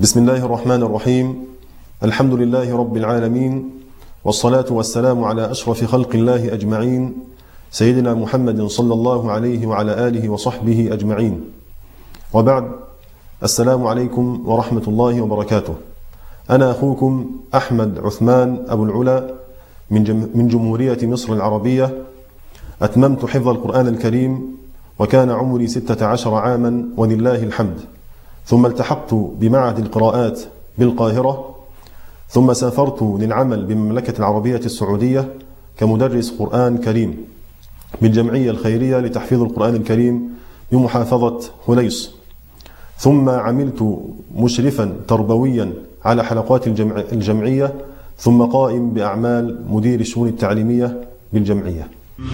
بسم الله الرحمن الرحيم. الحمد لله رب العالمين، والصلاة والسلام على أشرف خلق الله أجمعين، سيدنا محمد صلى الله عليه وعلى آله وصحبه أجمعين. وبعد، السلام عليكم ورحمة الله وبركاته. أنا أخوكم أحمد عثمان أبو العلا من جمهورية مصر العربية. أتممت حفظ القرآن الكريم وكان عمري 16 عاما ولله الحمد، ثم التحقت بمعهد القراءات بالقاهرة، ثم سافرت للعمل بالمملكة العربية السعودية كمدرس قرآن كريم بالجمعية الخيرية لتحفيظ القرآن الكريم بمحافظة خليص، ثم عملت مشرفا تربويا على حلقات الجمعية، ثم قائم بأعمال مدير الشؤون التعليمية بالجمعية.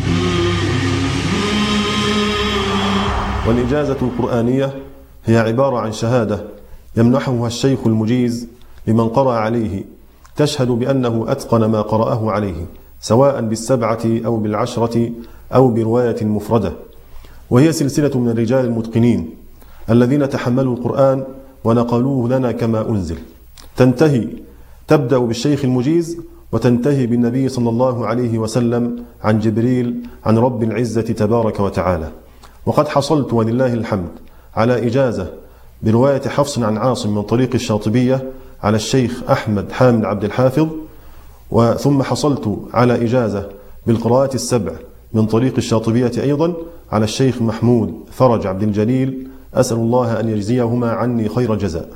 والإجازة القرآنية هي عبارة عن شهادة يمنحها الشيخ المجيز لمن قرأ عليه، تشهد بأنه أتقن ما قرأه عليه، سواء بالسبعة أو بالعشرة أو برواية مفردة. وهي سلسلة من الرجال المتقنين الذين تحملوا القرآن ونقلوه لنا كما أنزل، تبدأ بالشيخ المجيز وتنتهي بالنبي صلى الله عليه وسلم عن جبريل عن رب العزة تبارك وتعالى. وقد حصلت ولله الحمد على إجازة برواية حفص عن عاصم من طريق الشاطبية على الشيخ أحمد حامد عبد الحافظ، ثم حصلت على إجازة بالقراءات السبع من طريق الشاطبية أيضا على الشيخ محمود فرج عبد الجليل، أسأل الله أن يجزيهما عني خير جزاء.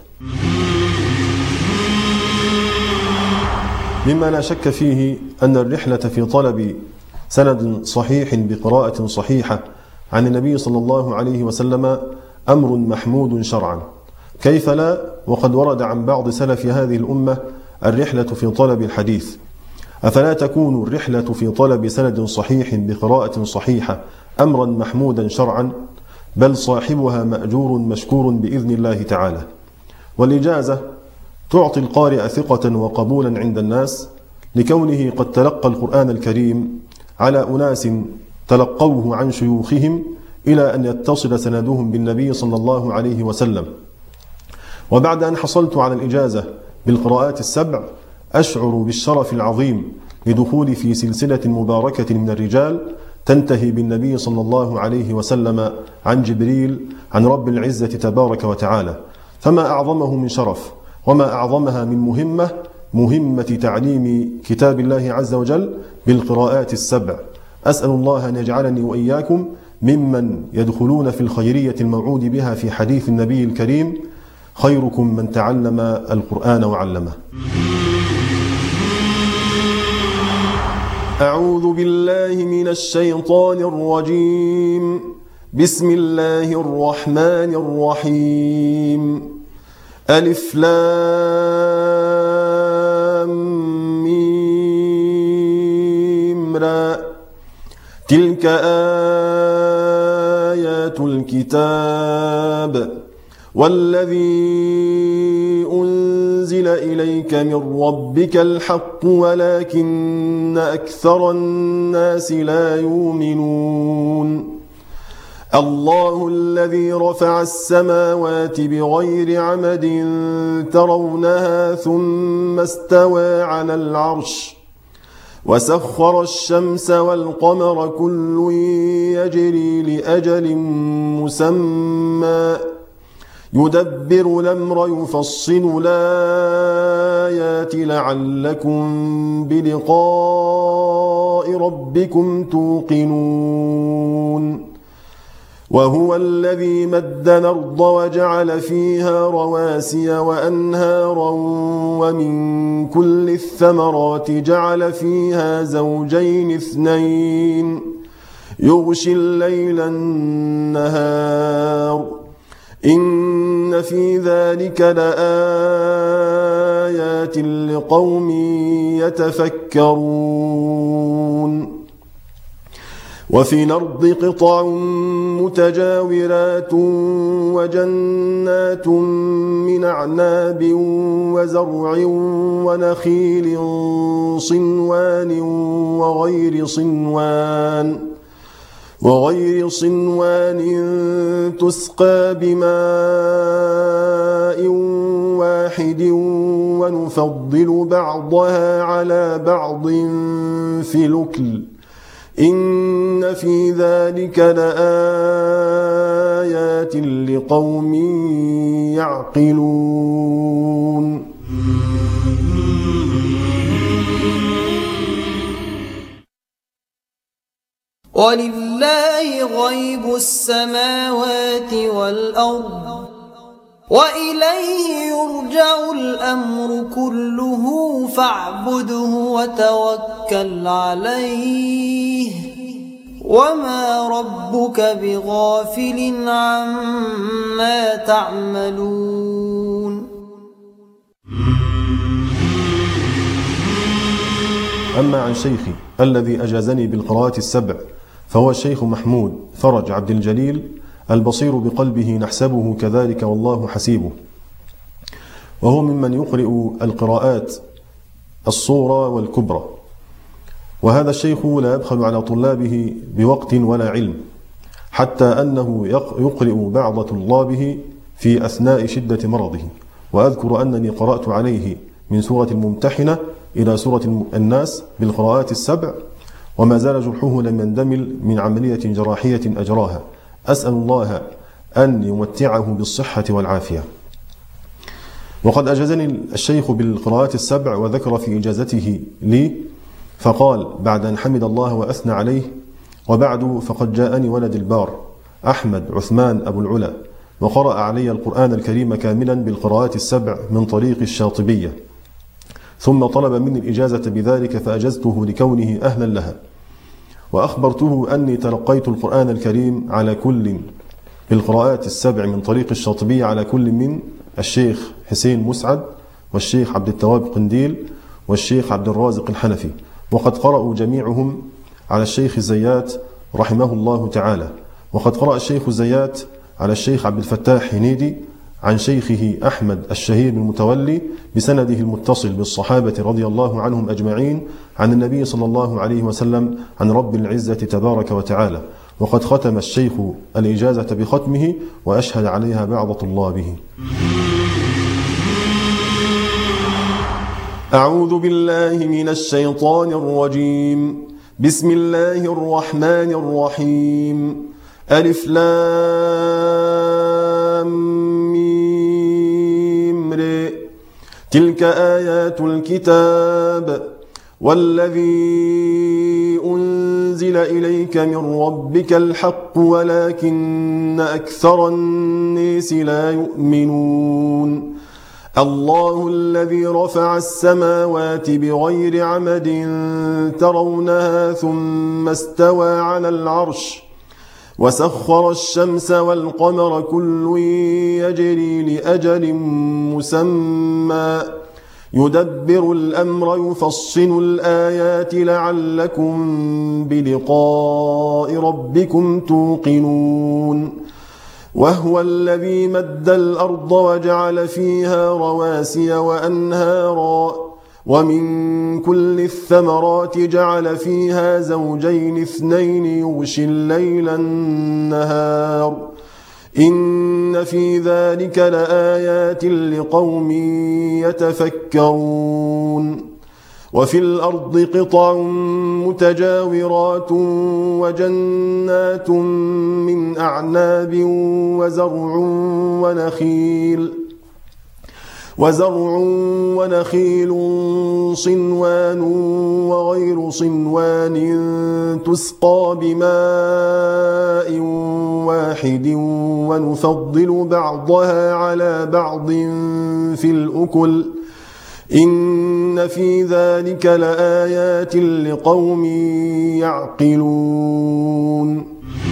مما لا شك فيه أن الرحلة في طلب سند صحيح بقراءة صحيحة عن النبي صلى الله عليه وسلم أمر محمود شرعا، كيف لا وقد ورد عن بعض سلف هذه الأمة الرحلة في طلب الحديث. أفلا تكون الرحلة في طلب سند صحيح بقراءة صحيحة أمرا محمودا شرعا، بل صاحبها مأجور مشكور بإذن الله تعالى. والإجازة تعطي القارئ ثقة وقبولا عند الناس لكونه قد تلقى القرآن الكريم على أناس تلقوه عن شيوخهم إلى أن يتصل سندهم بالنبي صلى الله عليه وسلم. وبعد أن حصلت على الإجازة بالقراءات السبع، أشعر بالشرف العظيم لدخولي في سلسلة مباركة من الرجال تنتهي بالنبي صلى الله عليه وسلم عن جبريل عن رب العزة تبارك وتعالى. فما أعظمه من شرف وما أعظمها من مهمة تعليم كتاب الله عز وجل بالقراءات السبع. أسأل الله أن يجعلني وإياكم ممن يدخلون في الخيرية الموعود بها في حديث النبي الكريم: خيركم من تعلم القرآن وعلمه. أعوذ بالله من الشيطان الرجيم. بسم الله الرحمن الرحيم. ألف لام ميم را، تلك آيات الكتاب والذي أنزل إليك من ربك الحق ولكن أكثر الناس لا يؤمنون. الله الذي رفع السماوات بغير عمد ترونها ثم استوى على العرش، وسخر الشمس والقمر كل يجري لأجل مسمى، يدبر الأمر يفصل الآيات لعلكم بلقاء ربكم توقنون. وهو الذي مد الأرض وجعل فيها رواسي وأنهارا ومن كل الثمرات جعل فيها زوجين اثنين، يغشي الليل النهار، إن في ذلك لآيات لقوم يتفكرون. وفي الأرض قطع متجاورات وجنات من أعناب وزرع ونخيل صنوان وغير صنوان وغير صنوان تسقى بماء واحد ونفضل بعضها على بعض في الأكل إن في ذلك لآيات لقوم يعقلون. ولله غيب السماوات والأرض وإليه يرجع الأمر كله فاعبده وتوكل عليه وما ربك بغافل عما تعملون. أما عن شيخي الذي أجازني بالقراءة السبع فهو الشيخ محمود فرج عبد الجليل البصير بقلبه نحسبه كذلك والله حسيبه، وهو ممن يقرئ القراءات الصورة والكبرى، وهذا الشيخ لا يبخل على طلابه بوقت ولا علم، حتى أنه يقرئ بعض طلابه في أثناء شدة مرضه. وأذكر أنني قرأت عليه من سورة الممتحنة إلى سورة الناس بالقراءات السبع، وما زال جرحه لم يندمل من عملية جراحية أجراها، أسأل الله أن يمتعه بالصحة والعافية. وقد أجازني الشيخ بالقراءات السبع، وذكر في إجازته لي فقال بعد أن حمد الله وأثنى عليه: وبعد فقد جاءني ولد البار أحمد عثمان أبو العلا، وقرأ علي القرآن الكريم كاملا بالقراءات السبع من طريق الشاطبية، ثم طلب مني الإجازة بذلك فأجزته لكونه أهلا لها، وأخبرته أني تلقيت القرآن الكريم على كل بالقراءات السبع من طريق الشاطبية على كل من الشيخ حسين مسعد والشيخ عبد التواب قنديل والشيخ عبد الرازق الحنفي، وقد قرأوا جميعهم على الشيخ الزيات رحمه الله تعالى. وقد قرأ الشيخ الزيات على الشيخ عبد الفتاح هنيدي عن شيخه أحمد الشهير المتولي بسنده المتصل بالصحابة رضي الله عنهم أجمعين عن النبي صلى الله عليه وسلم عن رب العزة تبارك وتعالى. وقد ختم الشيخ الإجازة بختمه وأشهد عليها بعض طلابه. أعوذ بالله من الشيطان الرجيم. بسم الله الرحمن الرحيم. ألف لام ميم ر. تلك آيات الكتاب والذي أنزل إليك من ربك الحق ولكن أكثر الناس لا يؤمنون. الله الذي رفع السماوات بغير عمد ترونها ثم استوى على العرش وسخر الشمس والقمر كل يجري لأجل مسمى يدبر الأمر يفصل الآيات لعلكم بلقاء ربكم توقنون. وهو الذي مد الأرض وجعل فيها رواسي وأنهارا ومن كل الثمرات جعل فيها زوجين اثنين يغشي الليل النهار إن في ذلك لآيات لقوم يتفكرون. وفي الأرض قطع متجاورات وجنات من أعناب وزرع ونخيل صنوان وغير صنوان تسقى بماء واحد ونفضل بعضها على بعض في الأكل إن في ذلك لآيات لقوم يعقلون.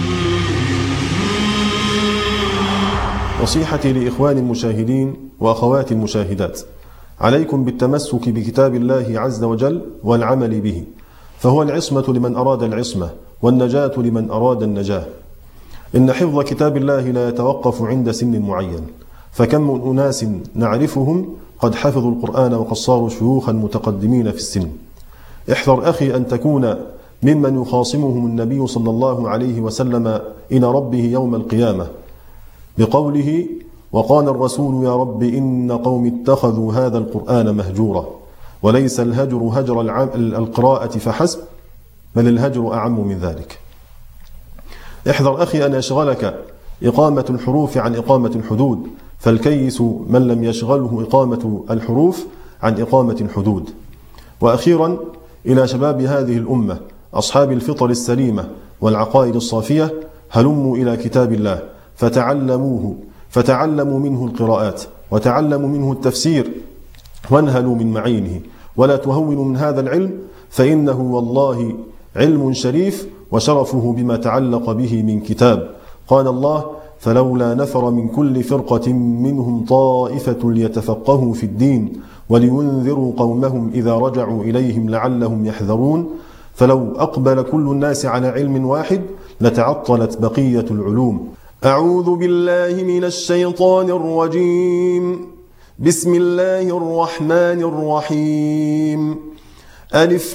نصيحتي لإخواني المشاهدين وأخواتي المشاهدات: عليكم بالتمسك بكتاب الله عز وجل والعمل به، فهو العصمة لمن أراد العصمة والنجاة لمن أراد النجاة. إن حفظ كتاب الله لا يتوقف عند سن معين، فكم من أناس نعرفهم قد حفظوا القرآن وقد صاروا شيوخا متقدمين في السن. احذر أخي أن تكون ممن يخاصمهم النبي صلى الله عليه وسلم إلى ربه يوم القيامة بقوله: وقال الرسول يا رب إن قوم اتخذوا هذا القرآن مهجورا. وليس الهجر هجر القراءة فحسب، بل الهجر أعم من ذلك. احذر أخي أن يشغلك إقامة الحروف عن إقامة الحدود، فالكيس من لم يشغله إقامة الحروف عن إقامة الحدود. وأخيرا إلى شباب هذه الأمة أصحاب الفطر السليمة والعقائد الصافية: هلموا إلى كتاب الله فتعلموا منه القراءات، وتعلموا منه التفسير، وانهلوا من معينه، ولا تهونوا من هذا العلم، فإنه والله علم شريف، وشرفه بما تعلق به من كتاب. قال الله: فلولا نفر من كل فرقة منهم طائفة ليتفقهوا في الدين ولينذروا قومهم إذا رجعوا إليهم لعلهم يحذرون. فلو أقبل كل الناس على علم واحد لتعطلت بقية العلوم. أعوذ بالله من الشيطان الرجيم. بسم الله الرحمن الرحيم. ألف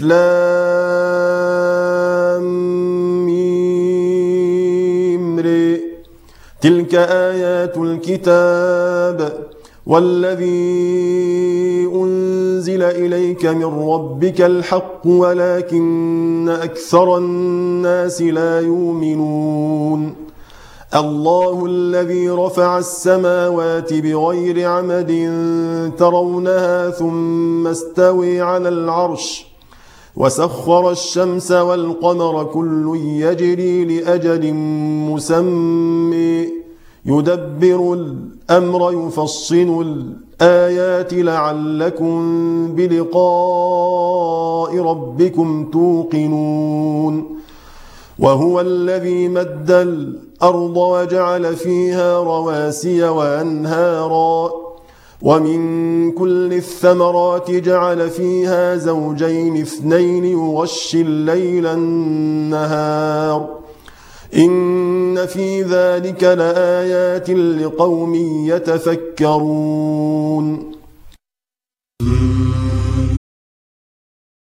لام ميم ر. تلك آيات الكتاب والذي أنزل إليك من ربك الحق ولكن أكثر الناس لا يؤمنون. الله الذي رفع السماوات بغير عمد ترونها ثم استوى على العرش وسخر الشمس والقمر كل يجري لأجل مسمى يدبر الأمر يفصل الآيات لعلكم بلقاء ربكم توقنون. وهو الذي مد الأرض وجعل فيها رواسي وأنهارا ومن كل الثمرات جعل فيها زوجين اثنين يغشي الليل النهار إن في ذلك لآيات لقوم يتفكرون.